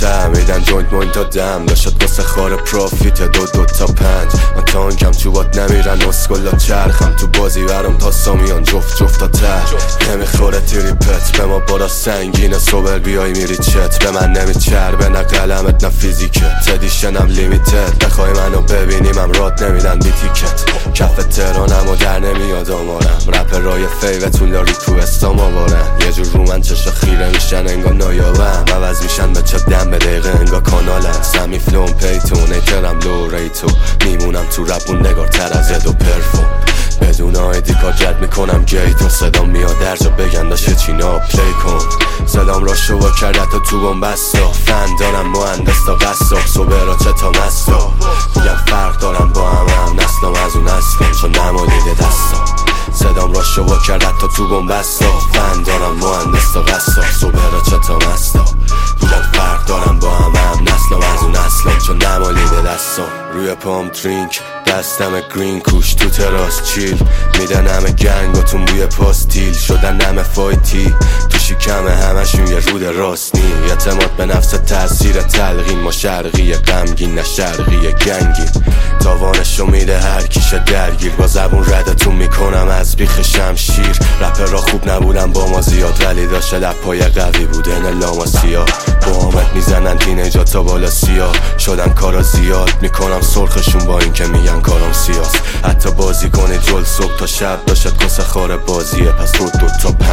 سر میدن جوینت موین تا دم داشت واسه خار پروفیت 2 تا 5 من تانکم تو بات نمیرن اسکلا چرخم تو بازی برام تا سامیان جفت تا ته نمیخوره تریپت به ما بالا سنگینه صبر بیای میری چت به من نمیچربه نه قلمت نه فیزیکت ادیشنم لیمیتد بخوای منو ببینی من راد نمیدن بی تیکت کف تهرانم و در نمیاد آمارم رپرای فیوتون لا ریکوستام آوارن یه جور رو من چشا خیره میشن انگار نایابم عوض میشن به چه دم به دقیقه انگار کانالم سمی فلوم پیتون ایترم لو ریتو میمونم تو رپون نگار تر از اد و پرفوم بدون آیدی کار جد میکنم گیتون صدام میاد در جا بگن داشت چینا پلی کن صدام را شوا کرده تا تو بومبستا فن دارم مهندس تا قصاب صبح چه تا مستا میگم فرق دارم با هم نسلم از اون اصلم چون نمالیده دستم صدام را شوا کرده تا تو بومبستا فن دارم مهندس تا قصاب صبح چه تا مستا میگم فرق دارم با هم نسلم از اون اصلم چون نمالیده دستم روی پام درینک دستم گرین کوش تو تراس چیل میدن همه گنگاتون بوی پاستیل شدن همه فایتی تو شکم همشون یه رود راست نی اعتماد به نفس تاثیر تلقین ما شرقی غمگین نه شرقی گنگین تاوانشو میده هر کیشه درگیر با زبون ردتون میکنم از بیخ شمشیر رپر را خوب نبودم با ما زیاد ولی داشت لپای قوی بودن لاماسیا با آمد میزنن تینیجا تا بالا سیاه شدن کارا زیاد میکنم سرخشون با این که میگن کارم سیاست حتی بازی کنی جل صبح تا شب داشت کس خار بازیه پس رو 2 تا 5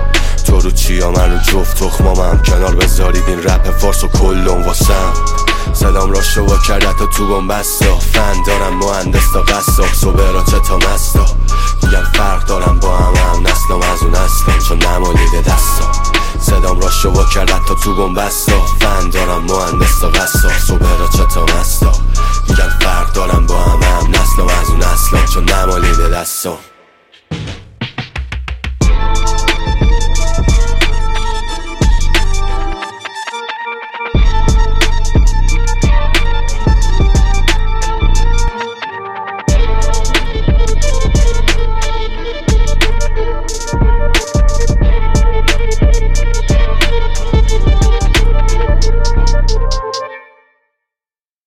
تو رو چیا من رو جفت تخمامم کنار بذارید این رپ فارس و کلم واسم صدام را شوا کرده تا تو بومبستا فن دارم مهندس تا قصاب صبح را چه تا مستا میگم فرق دارم با هم نسلم از اون اصلم چون نمالیده دستم صدام را شوا کرده تا تو بومبستا فن دارم مهندس تا قصاب صبح را چه تا مستا میگم فرق دارم با هم نسلم از اون اصلم چون نمالیده دستم